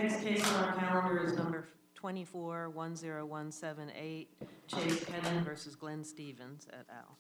next case on our calendar is number 24-10178, Chase Pedden versus Glenn Stevens et al.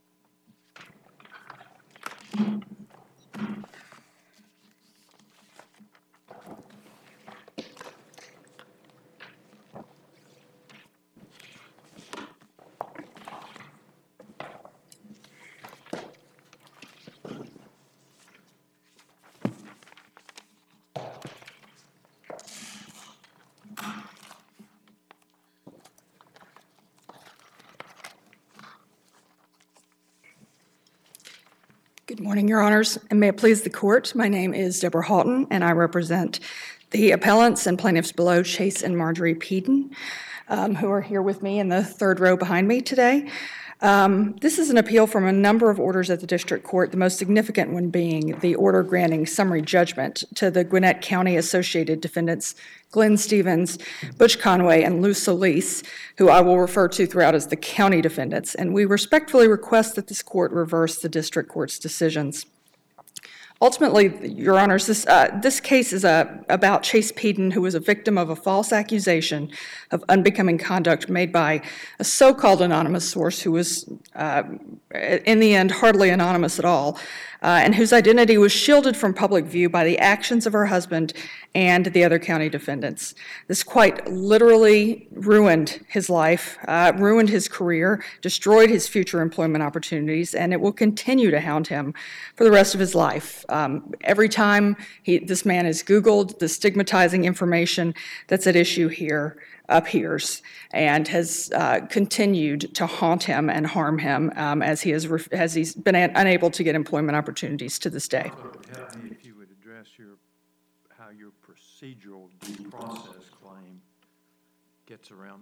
Good morning, Your Honors, and may it please the Court. My name is Deborah Houghton, and I represent the appellants and plaintiffs below, Chase and Marjorie Pedden, who are here with me in the third row behind me today. This is an appeal from a number of orders at the District Court, the most significant one being the order granting summary judgment to the Gwinnett County Associated Defendants Glenn Stevens, Butch Conway, and Lou Solis, who I will refer to throughout as the county defendants, and we respectfully request that this court reverse the District Court's decisions. Ultimately, Your Honors, this case is about Chase Pedden, who was a victim of a false accusation of unbecoming conduct made by a so-called anonymous source who was, in the end, hardly anonymous at all, and whose identity was shielded from public view by the actions of her husband and the other county defendants. This quite literally ruined his life, ruined his career, destroyed his future employment opportunities, and it will continue to hound him for the rest of his life. Every time this man is Googled, the stigmatizing information that's at issue here appears and has continued to haunt him and harm him as he's been unable to get employment opportunities to this day. Help me if you would address how your procedural due process claim gets around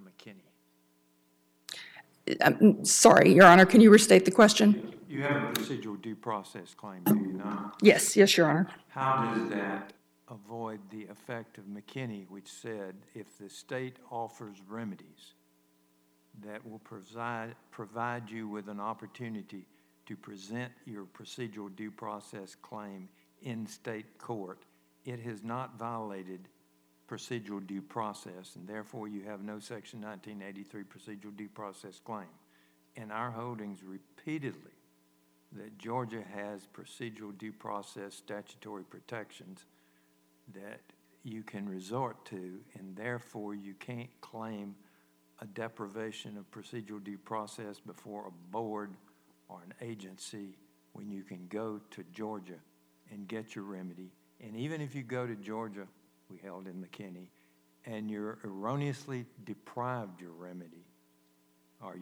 McKinney. Sorry, Your Honor, can you restate the question? You have a procedural due process claim, do you not? Yes, Your Honor. How does that avoid the effect of McKinney, which said if the state offers remedies that will provide you with an opportunity to present your procedural due process claim in state court, it has not violated procedural due process, and therefore you have no Section 1983 procedural due process claim. And our holdings repeatedly that Georgia has procedural due process statutory protections that you can resort to, and therefore you can't claim a deprivation of procedural due process before a board or an agency when you can go to Georgia and get your remedy. And even if you go to Georgia, we held in McKinney, and you're erroneously deprived your remedy, or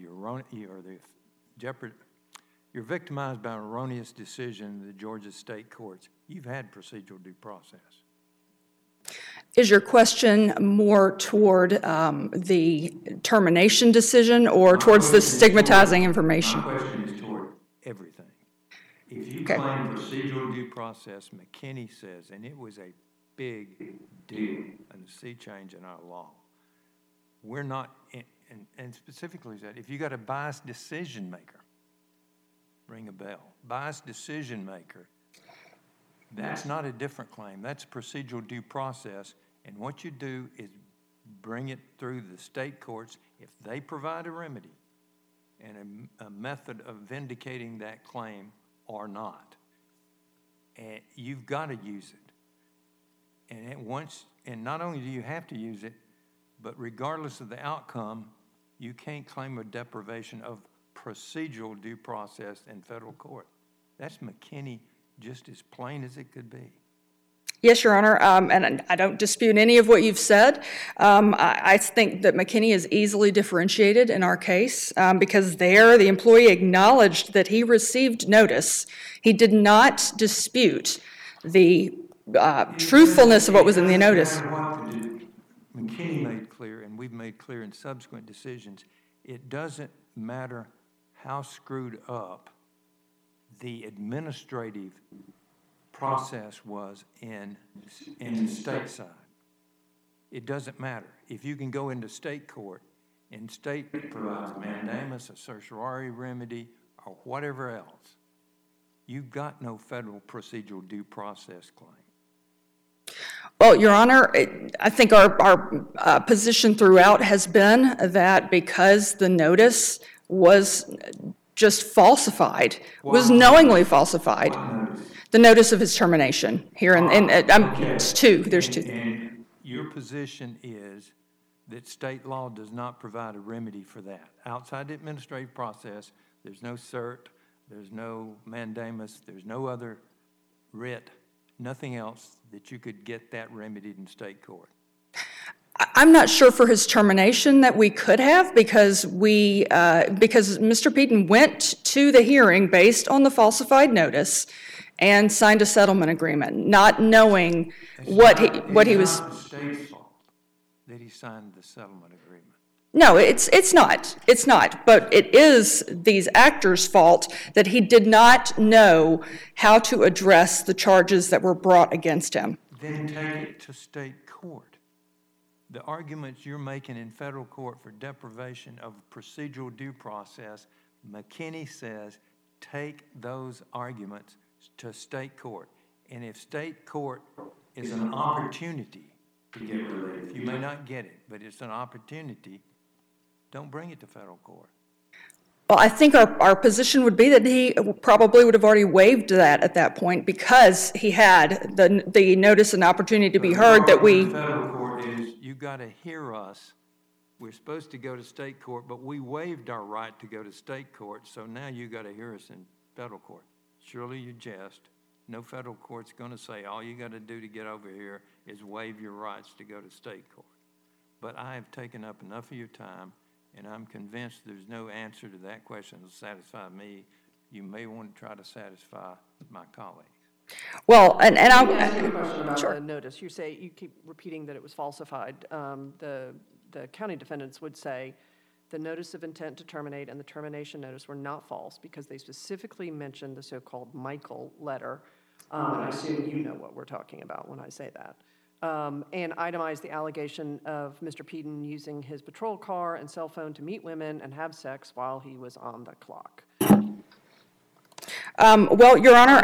you're victimized by an erroneous decision in the Georgia state courts, you've had procedural due process. Is your question more toward the termination decision or towards the stigmatizing information? My question is toward everything. If you claim procedural due process, McKinney says, and it was a big deal and a sea change in our law, we're not, and specifically that if you got a biased decision maker, ring a bell, biased decision maker, that's not a different claim. That's procedural due process. And what you do is bring it through the state courts. If they provide a remedy and a method of vindicating that claim or not, and you've got to use it. And not only do you have to use it, but regardless of the outcome, you can't claim a deprivation of procedural due process in federal court. That's McKinney just as plain as it could be. Yes, Your Honor, and I don't dispute any of what you've said. I think that McKinney is easily differentiated in our case because there the employee acknowledged that he received notice. He did not dispute the truthfulness of what was in the notice. McKinney made clear, and we've made clear in subsequent decisions, it doesn't matter how screwed up the administrative process was in the state side. It doesn't matter. If you can go into state court and state provides a mandamus, a certiorari remedy, or whatever else, you've got no federal procedural due process claim. Well, Your Honor, I think our position throughout has been that because the notice was just falsified, was knowingly falsified, the notice of his termination here, it's two, there's two. And your position is that state law does not provide a remedy for that. Outside the administrative process, there's no cert, there's no mandamus, there's no other writ, nothing else that you could get that remedied in state court. I'm not sure for his termination that we could have because because Mr. Peden went to the hearing based on the falsified notice and signed a settlement agreement, not knowing what he was. It's not the state's fault that he signed the settlement agreement. No, it's not. It's not. But it is these actors' fault that he did not know how to address the charges that were brought against him. Then take it to state court. The arguments you're making in federal court for deprivation of procedural due process, McKinney says take those arguments to state court. And if state court is an opportunity to get relief, you may not get it, but it's an opportunity, don't bring it to federal court. Well, I think our position would be that he probably would have already waived that at that point because he had the notice and opportunity to be heard that we. The federal court is you got to hear us. We're supposed to go to state court, but we waived our right to go to state court, so now you got to hear us in federal court. Surely you jest. No federal court's going to say all you got to do to get over here is waive your rights to go to state court. But I have taken up enough of your time, and I'm convinced there's no answer to that question that will satisfy me. You may want to try to satisfy my colleagues. Well, and Let me ask you a question about Sure. the notice. You keep repeating that it was falsified. The county defendants would say the notice of intent to terminate and the termination notice were not false because they specifically mentioned the so-called Michael letter. And I assume you know what we're talking about when I say that. And itemized the allegation of Mr. Peden using his patrol car and cell phone to meet women and have sex while he was on the clock. well, Your Honor,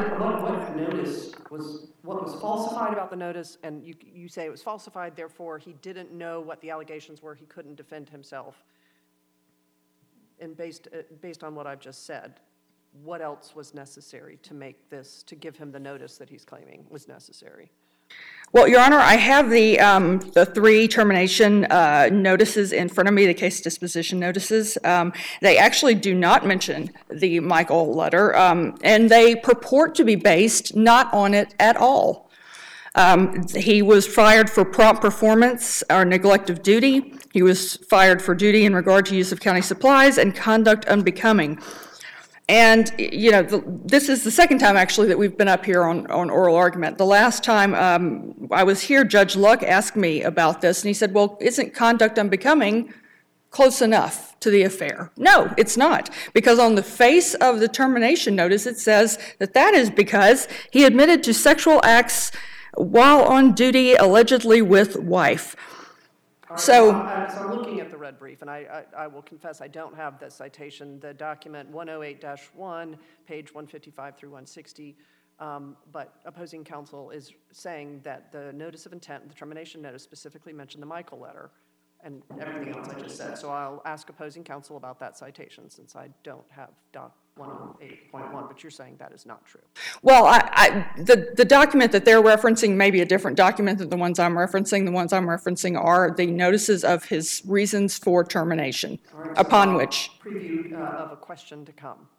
What was falsified about the notice, and you say it was falsified, therefore he didn't know what the allegations were, he couldn't defend himself. And based on what I've just said, what else was necessary to make this, to give him the notice that he's claiming was necessary? Well, Your Honor, I have the three termination notices in front of me, the case disposition notices. They actually do not mention the Michael letter, and they purport to be based not on it at all. He was fired for prompt performance or neglect of duty. He was fired for duty in regard to use of county supplies and conduct unbecoming. And, you know, this is the second time, actually, that we've been up here on oral argument. The last time I was here, Judge Luck asked me about this, and he said, well, isn't conduct unbecoming close enough to the affair? No, it's not, because on the face of the termination notice, it says that is because he admitted to sexual acts while on duty, allegedly with wife. So I'm looking at the red brief, and I will confess I don't have the citation, the document 108-1, page 155 through 160, but opposing counsel is saying that the notice of intent, the termination notice specifically mentioned the Michael letter and everything else I just said. So I'll ask opposing counsel about that citation since I don't have Doc 108.1, but you're saying that is not true. Well, the document that they're referencing may be a different document than the ones I'm referencing. The ones I'm referencing are the notices of his reasons for termination, right, upon which. Preview of a question to come.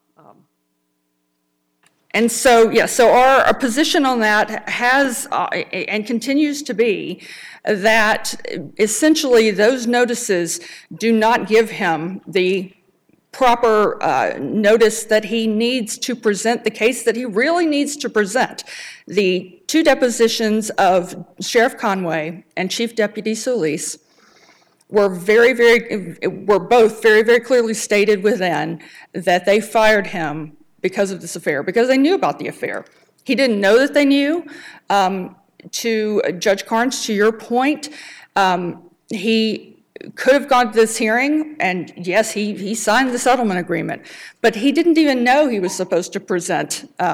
And so, yeah, so our position on that has and continues to be that essentially those notices do not give him the proper notice that he needs to present the case that he really needs to present. The two depositions of Sheriff Conway and Chief Deputy Solis were both very, very clearly stated within that they fired him because of this affair, because they knew about the affair. He didn't know that they knew. To Judge Carnes, to your point, he could have gone to this hearing, and yes, he signed the settlement agreement, but he didn't even know he was supposed to present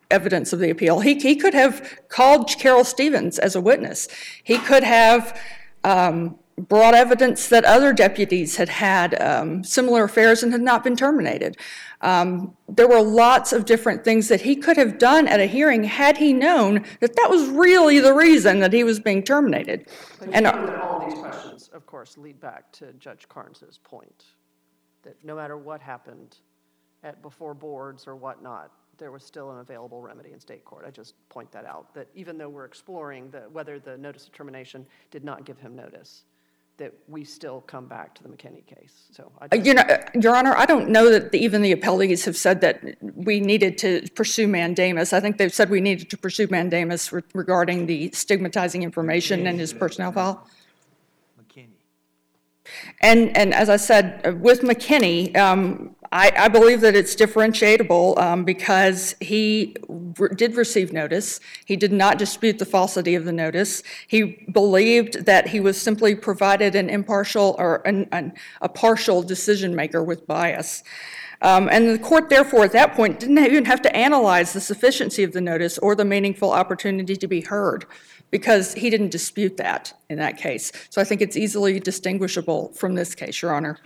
evidence of the appeal. He could have called Carol Stevens as a witness. He could have brought evidence that other deputies had similar affairs and had not been terminated. There were lots of different things that he could have done at a hearing had he known that that was really the reason that he was being terminated. But you know that all of these questions, of course, lead back to Judge Carnes's point, that no matter what happened before boards or whatnot, there was still an available remedy in state court. I just point that out, that even though we're exploring whether the notice of termination did not give him notice, that we still come back to the McKinney case. So, Your Honor, I don't know that even the appellees have said that we needed to pursue mandamus. I think they've said we needed to pursue mandamus regarding the stigmatizing information in his personnel file. McKinney. And as I said, with McKinney, I believe that it's differentiatable because he did receive notice. He did not dispute the falsity of the notice. He believed that he was simply provided an impartial or a partial decision maker with bias. And the court, therefore, at that point, didn't even have to analyze the sufficiency of the notice or the meaningful opportunity to be heard, because he didn't dispute that in that case. So I think it's easily distinguishable from this case, Your Honor.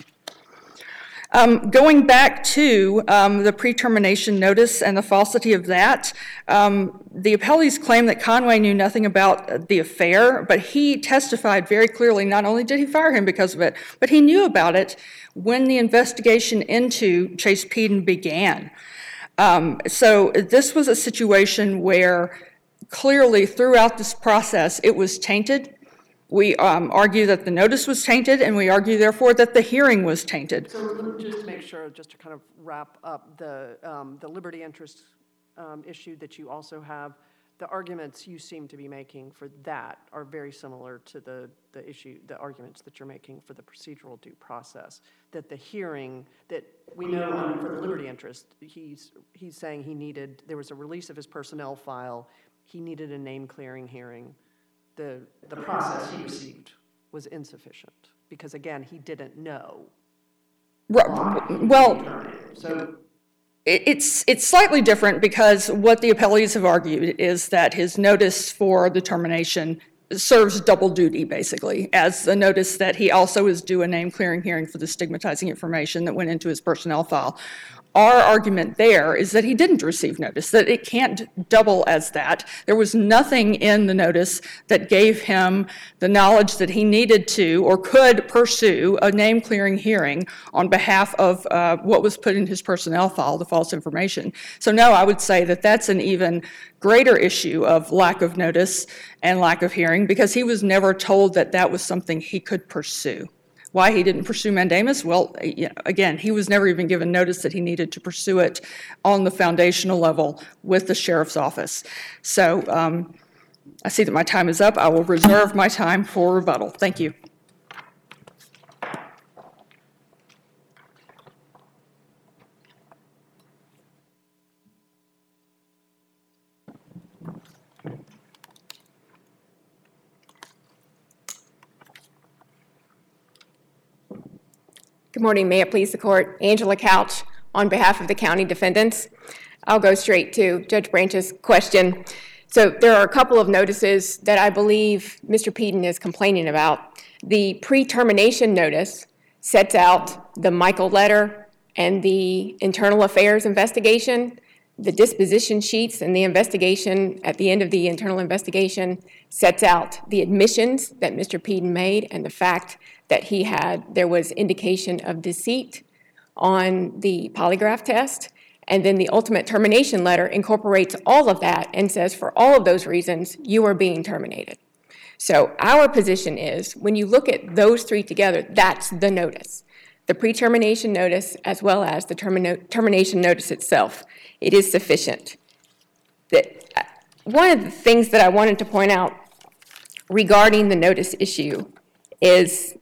Going back to the pre-termination notice and the falsity of that, the appellees claim that Conway knew nothing about the affair, but he testified very clearly not only did he fire him because of it, but he knew about it when the investigation into Chase Peden began. So this was a situation where clearly throughout this process it was tainted. We argue that the notice was tainted, and we argue, therefore, that the hearing was tainted. So just to make sure, just to kind of wrap up the liberty interest issue that you also have, the arguments you seem to be making for that are very similar to the arguments that you're making for the procedural due process. That the hearing that we know for the liberty interest, he's saying there was a release of his personnel file, he needed a name clearing hearing. The process he received was insufficient because, again, he didn't know. Well, so it's slightly different because what the appellees have argued is that his notice for the termination serves double duty, basically, as the notice that he also is due a name clearing hearing for the stigmatizing information that went into his personnel file. Our argument there is that he didn't receive notice, that it can't double as that. There was nothing in the notice that gave him the knowledge that he needed to or could pursue a name-clearing hearing on behalf of what was put in his personnel file, the false information. So no, I would say that that's an even greater issue of lack of notice and lack of hearing because he was never told that that was something he could pursue. Why he didn't pursue mandamus? Well, again, he was never even given notice that he needed to pursue it on the foundational level with the sheriff's office. So I see that my time is up. I will reserve my time for rebuttal. Thank you. Good morning. May it please the court. Angela Couch on behalf of the county defendants. I'll go straight to Judge Branch's question. So there are a couple of notices that I believe Mr. Peden is complaining about. The pre-termination notice sets out the Michael letter and the internal affairs investigation. The disposition sheets and the investigation at the end of the internal investigation sets out the admissions that Mr. Peden made and the fact that there was indication of deceit on the polygraph test. And then the ultimate termination letter incorporates all of that and says, for all of those reasons, you are being terminated. So our position is, when you look at those three together, that's the notice. The pre-termination notice as well as the termination notice itself. It is sufficient. One of the things that I wanted to point out regarding the notice issue is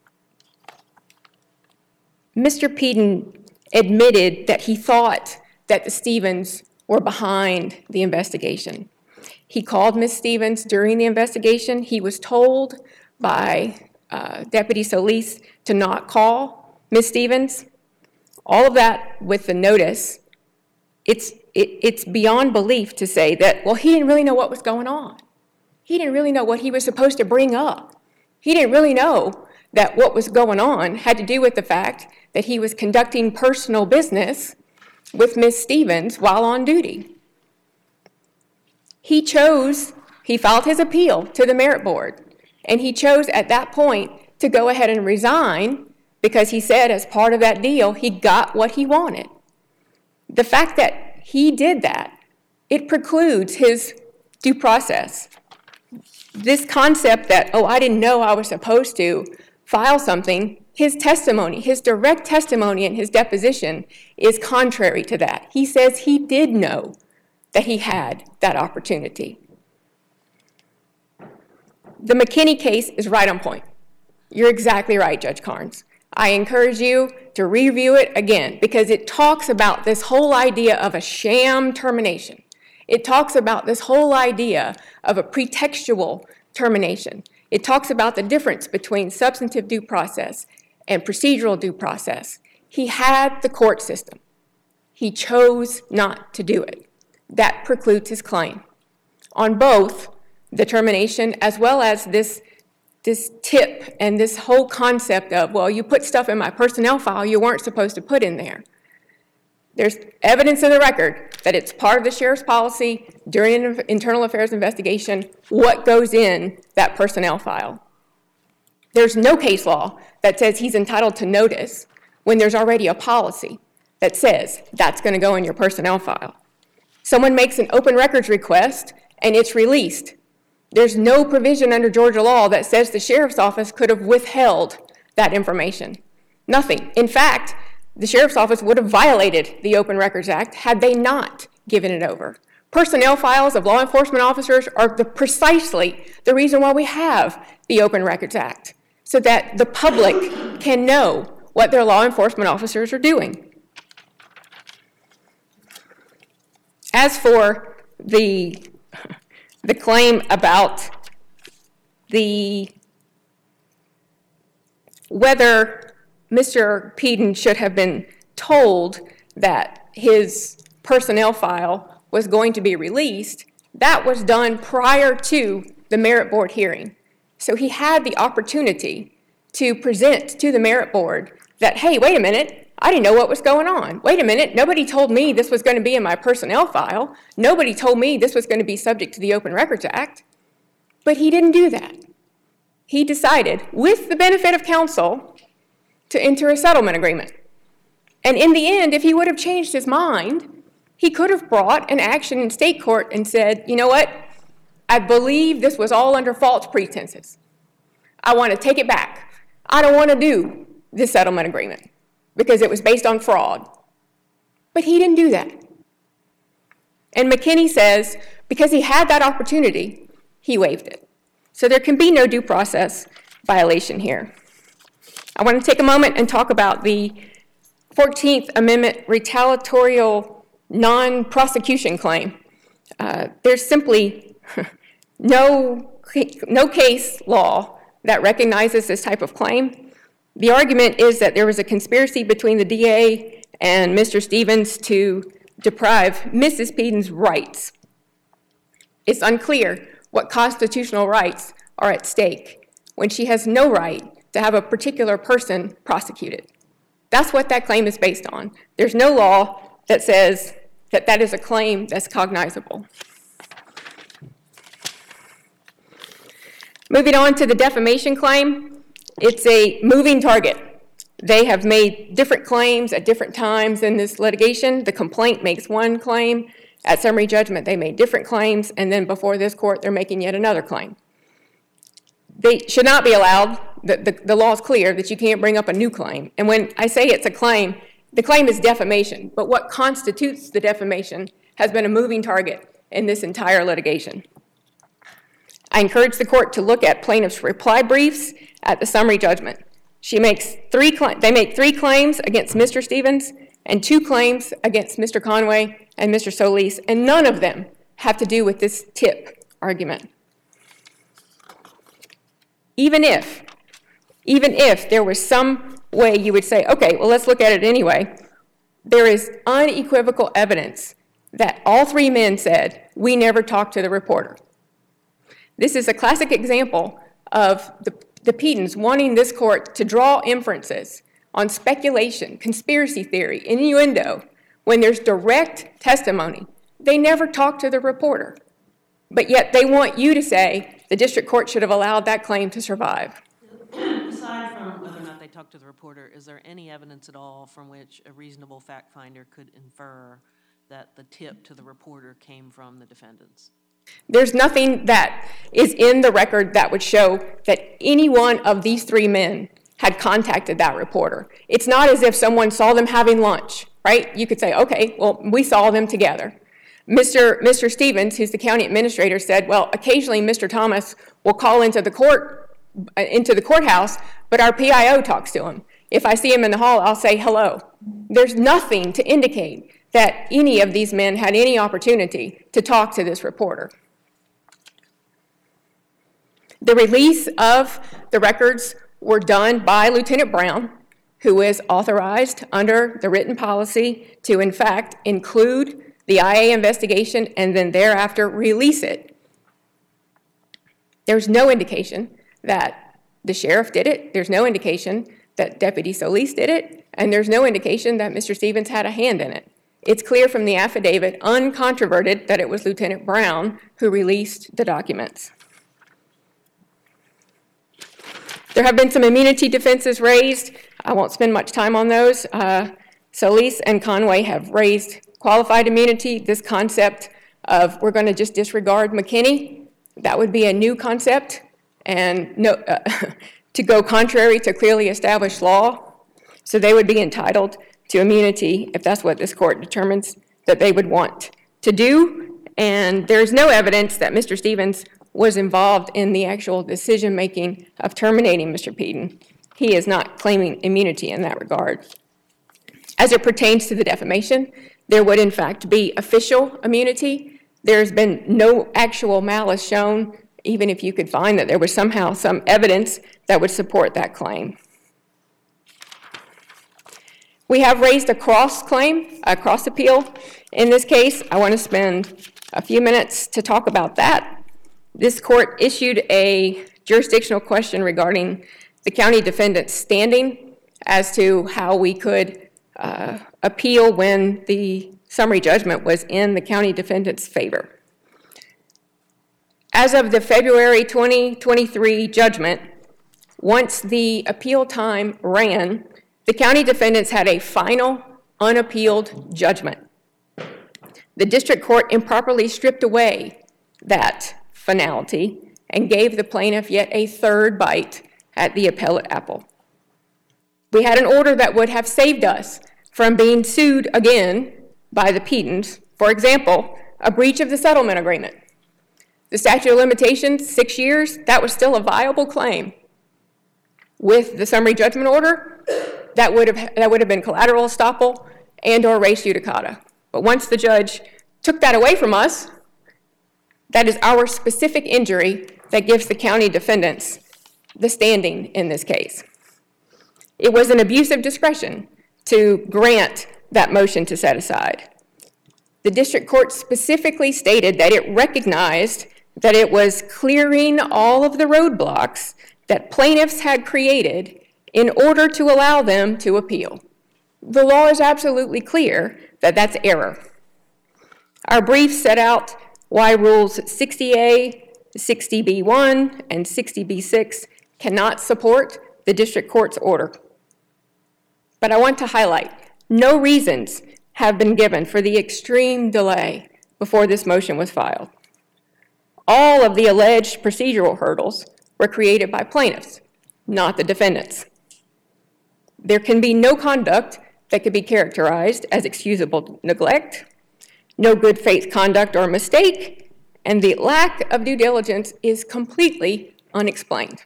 Mr. Peden admitted that he thought that the Stevens were behind the investigation. He called Ms. Stevens during the investigation. He was told by Deputy Solis to not call Ms. Stevens. All of that with the notice, it's it's beyond belief to say that, well, he didn't really know what was going on. He didn't really know what he was supposed to bring up. He didn't really know that what was going on had to do with the fact that he was conducting personal business with Ms. Stevens while on duty. He filed his appeal to the Merit Board, and he chose at that point to go ahead and resign because he said as part of that deal, he got what he wanted. The fact that he did that, it precludes his due process. This concept that, oh, I didn't know I was supposed to file something, his testimony, his direct testimony in his deposition is contrary to that. He says he did know that he had that opportunity. The McKinney case is right on point. You're exactly right, Judge Carnes. I encourage you to review it again because it talks about this whole idea of a sham termination. It talks about this whole idea of a pretextual termination. It talks about the difference between substantive due process and procedural due process. He had the court system. He chose not to do it. That precludes his claim on both the termination as well as this tip and this whole concept of, well, you put stuff in my personnel file you weren't supposed to put in there. There's evidence in the record that it's part of the sheriff's policy during an internal affairs investigation what goes in that personnel file. There's no case law that says he's entitled to notice when there's already a policy that says that's going to go in your personnel file. Someone makes an open records request and it's released. There's no provision under Georgia law that says the sheriff's office could have withheld that information. Nothing. In fact, the sheriff's office would have violated the Open Records Act had they not given it over. Personnel files of law enforcement officers are precisely the reason why we have the Open Records Act, so that the public can know what their law enforcement officers are doing. As for the claim about whether Mr. Peden should have been told that his personnel file was going to be released, that was done prior to the Merit Board hearing. So he had the opportunity to present to the Merit Board that, hey, wait a minute, I didn't know what was going on. Wait a minute, nobody told me this was going to be in my personnel file. Nobody told me this was going to be subject to the Open Records Act. But he didn't do that. He decided, with the benefit of counsel, to enter a settlement agreement. And in the end, if he would have changed his mind, he could have brought an action in state court and said, you know what, I believe this was all under false pretenses. I want to take it back. I don't want to do this settlement agreement because it was based on fraud. But he didn't do that. And McKinney says, because he had that opportunity, he waived it. So there can be no due process violation here. I want to take a moment and talk about the 14th Amendment retaliatorial non-prosecution claim. There's simply no case law that recognizes this type of claim. The argument is that there was a conspiracy between the DA and Mr. Stevens to deprive Mrs. Peden's rights. It's unclear what constitutional rights are at stake when she has no right to have a particular person prosecuted. That's what that claim is based on. There's no law that says that that is a claim that's cognizable. Moving on to the defamation claim, it's a moving target. They have made different claims at different times in this litigation. The complaint makes one claim. At summary judgment, they made different claims, and then before this court, they're making yet another claim. They should not be allowed. The law is clear that you can't bring up a new claim. And when I say it's a claim, the claim is defamation. But what constitutes the defamation has been a moving target in this entire litigation. I encourage the court to look at plaintiff's reply briefs at the summary judgment. They make 3 claims against Mr. Stevens and 2 claims against Mr. Conway and Mr. Solis, and none of them have to do with this tip argument. Even if there was some way you would say, okay, well, let's look at it anyway, there is unequivocal evidence that all three men said, "We never talked to the reporter." This is a classic example of the Pedens wanting this court to draw inferences on speculation, conspiracy theory, innuendo, when there's direct testimony. They never talked to the reporter, but yet they want you to say the district court should have allowed that claim to survive. Aside from whether or not they talked to the reporter, is there any evidence at all from which a reasonable fact finder could infer that the tip to the reporter came from the defendants? There's nothing that is in the record that would show that any one of these three men had contacted that reporter. It's not as if someone saw them having lunch, right? You could say, okay, well, we saw them together. Mr. Stevens, who's the county administrator, said, well, occasionally Mr. Thomas will call into the courthouse, but our PIO talks to him. If I see him in the hall, I'll say hello. There's nothing to indicate that any of these men had any opportunity to talk to this reporter. The release of the records were done by Lieutenant Brown, who is authorized under the written policy to, in fact, include the IA investigation and then thereafter release it. There's no indication that the sheriff did it. There's no indication that Deputy Solis did it. And there's no indication that Mr. Stevens had a hand in it. It's clear from the affidavit, uncontroverted, that it was Lieutenant Brown who released the documents. There have been some immunity defenses raised. I won't spend much time on those. Solis and Conway have raised qualified immunity. This concept of we're going to just disregard McKinney, that would be a new concept and to go contrary to clearly established law. So they would be entitled to immunity if that's what this court determines that they would want to do. And there's no evidence that Mr. Stevens was involved in the actual decision-making of terminating Mr. Peden. He is not claiming immunity in that regard. As it pertains to the defamation, there would in fact be official immunity. There's been no actual malice shown, even if you could find that there was somehow some evidence that would support that claim. We have raised a cross-claim, a cross-appeal in this case. I want to spend a few minutes to talk about that. This court issued a jurisdictional question regarding the county defendant's standing as to how we could appeal when the summary judgment was in the county defendant's favor. As of the February 2023 judgment, once the appeal time ran, the county defendants had a final, unappealed judgment. The district court improperly stripped away that finality and gave the plaintiff yet a third bite at the appellate apple. We had an order that would have saved us from being sued again by the Pedens. For example, a breach of the settlement agreement. The statute of limitations, 6 years, that was still a viable claim. With the summary judgment order, that would have been collateral estoppel and or res judicata. But once the judge took that away from us, that is our specific injury that gives the county defendants the standing in this case. It was an abuse of discretion to grant that motion to set aside. The district court specifically stated that it recognized that it was clearing all of the roadblocks that plaintiffs had created in order to allow them to appeal. The law is absolutely clear that that's error. Our brief set out why Rules 60A, 60B1, and 60B6 cannot support the district court's order. But I want to highlight, no reasons have been given for the extreme delay before this motion was filed. All of the alleged procedural hurdles were created by plaintiffs, not the defendants. There can be no conduct that could be characterized as excusable neglect, no good faith conduct or mistake, and the lack of due diligence is completely unexplained.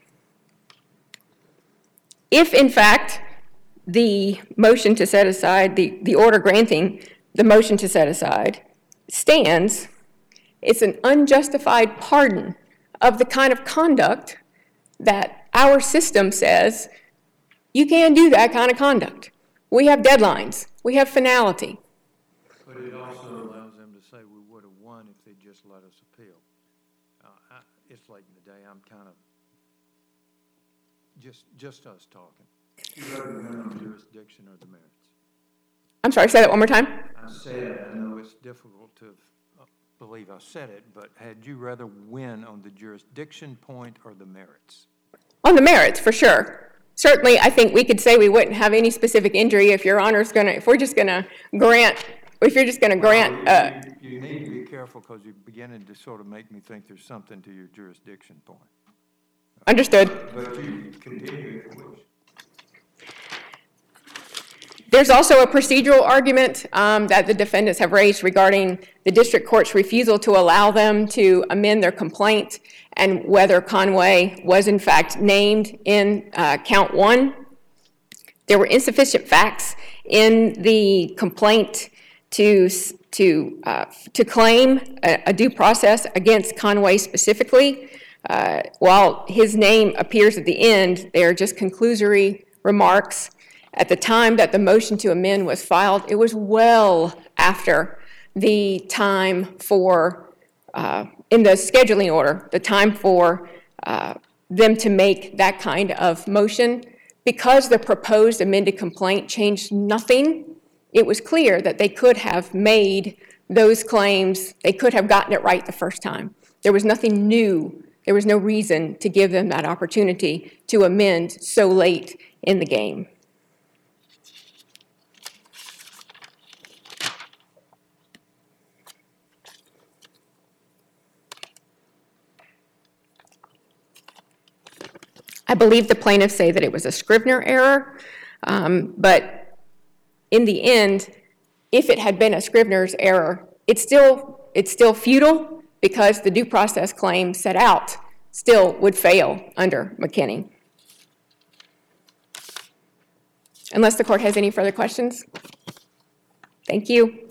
If, in fact, the motion to set aside, the order granting the motion to set aside stands, it's an unjustified pardon of the kind of conduct that our system says you can't do that kind of conduct. We have deadlines. We have finality. But it also allows them to late in the day, I'm kind of, just us talking. You rather win on jurisdiction or the merits? I'm sorry, say that one more time. I said, I know it's difficult to believe I said it, but had you rather win on the jurisdiction point or the merits? On the merits, for sure. Certainly, I think we could say we wouldn't have any specific injury if Your Honor's gonna, if you're just gonna grant. You need to be careful because you're beginning to sort of make me think there's something to your jurisdiction point. Understood. But you continue if you wish. There's also a procedural argument that the defendants have raised regarding the district court's refusal to allow them to amend their complaint and whether Conway was in fact named in count 1. There were insufficient facts in the complaint to claim a due process against Conway specifically. While his name appears at the end, they are just conclusory remarks. At the time that the motion to amend was filed, it was well after the time for, in the scheduling order, the time for them to make that kind of motion. Because the proposed amended complaint changed nothing, it was clear that they could have made those claims, they could have gotten it right the first time. There was nothing new. There was no reason to give them that opportunity to amend so late in the game. I believe the plaintiffs say that it was a Scrivener error, but in the end, if it had been a Scrivener's error, it's still futile because the due process claim set out still would fail under McKinney. Unless the court has any further questions. Thank you.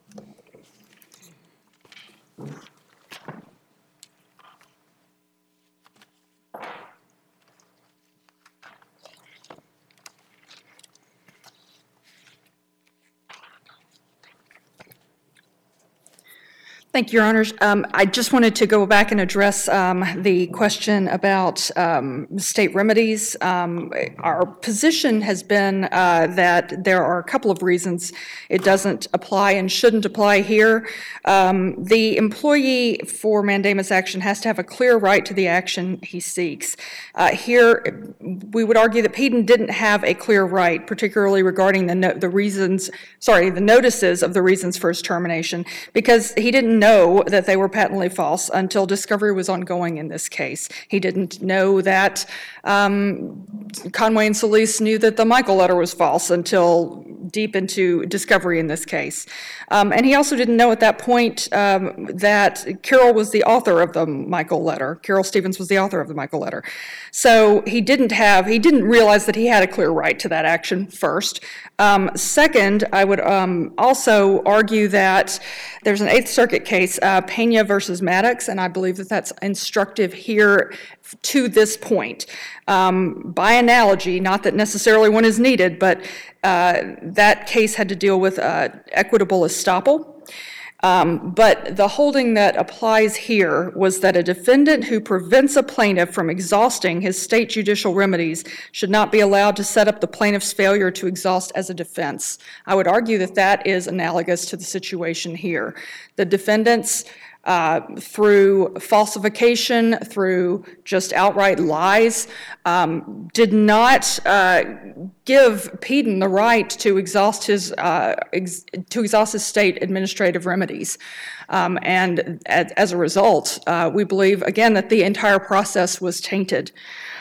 Thank you, Your Honors. I just wanted to go back and address the question about state remedies. Our position has been that there are a couple of reasons it doesn't apply and shouldn't apply here. The employee for mandamus action has to have a clear right to the action he seeks. Here, we would argue that Peden didn't have a clear right, particularly regarding the notices of the reasons for his termination, because he didn't know that they were patently false until discovery was ongoing in this case. He didn't know that Conway and Solis knew that the Michael letter was false until deep into discovery in this case. And he also didn't know at that point that Carol was the author of the Michael letter. Carol Stevens was the author of the Michael letter. So he didn't realize that he had a clear right to that action first. Second, I would also argue that there's an Eighth Circuit case, Pena versus Maddox, and I believe that that's instructive here to this point. By analogy, not that necessarily one is needed, but that case had to deal with equitable estoppel. But the holding that applies here was that a defendant who prevents a plaintiff from exhausting his state judicial remedies should not be allowed to set up the plaintiff's failure to exhaust as a defense. I would argue that that is analogous to the situation here. The defendants, through falsification, through just outright lies, did not give Peden the right to exhaust his state administrative remedies. And as a result, we believe, again, that the entire process was tainted.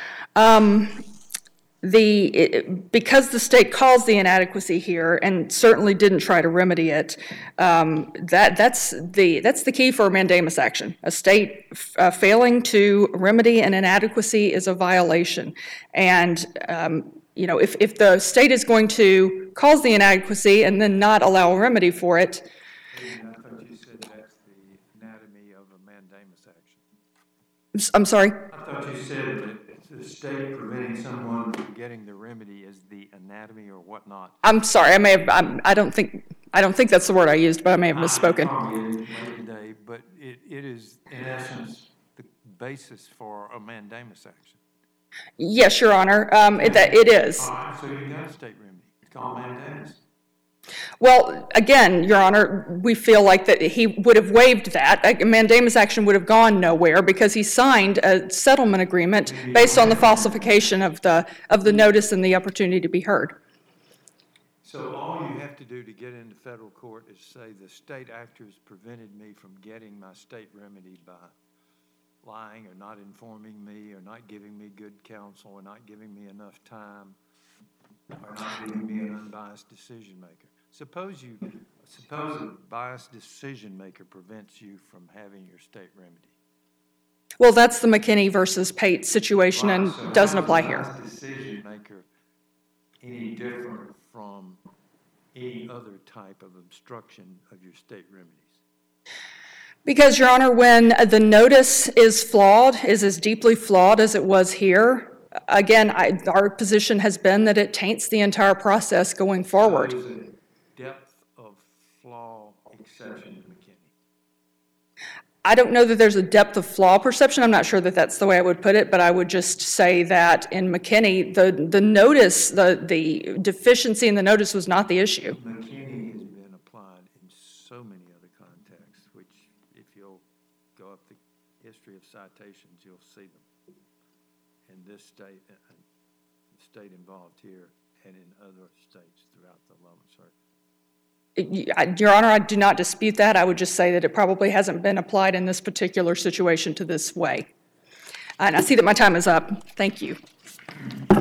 Because the state caused the inadequacy here and certainly didn't try to remedy it, that's the key for a mandamus action. A state failing to remedy an inadequacy is a violation. And if the state is going to cause the inadequacy and then not allow a remedy for it. I thought you said that's the anatomy of a mandamus action. I'm sorry? I thought you said that the state preventing someone from getting the remedy is the anatomy or whatnot. I'm sorry. I don't think that's the word I used, but I may have misspoken. Today, but it is in essence basis for a mandamus action. Yes, Your Honor, it is. All right, so you got a state remedy. It's called mandamus. Well, again, Your Honor, we feel like that he would have waived that. A mandamus action would have gone nowhere because he signed a settlement agreement based on the falsification of the notice and the opportunity to be heard. So all you have to do to get into federal court is say the state actors prevented me from getting my state remedy by lying or not informing me or not giving me good counsel or not giving me enough time or not giving me an unbiased decision maker. Suppose a biased decision maker prevents you from having your state remedy. Well, that's the McKinney versus Pate situation and So doesn't how is apply a here. biased decision maker any different from any other type of obstruction of your state remedies? Because, Your Honor, when the notice is flawed, is as deeply flawed as it was here, again, our position has been that it taints the entire process going forward. So is a depth of flaw exception to McKinney? I don't know that there's a depth of flaw perception. I'm not sure that that's the way I would put it, but I would just say that in McKinney, the notice, the deficiency in the notice was not the issue. McKinney has been applied in so many other contexts, which if you'll go up the history of citations, you'll see them in this state, the state involved here, and in other states throughout the 11th Circuit. Your Honor, I do not dispute that. I would just say that it probably hasn't been applied in this particular situation to this way. And I see that my time is up. Thank you.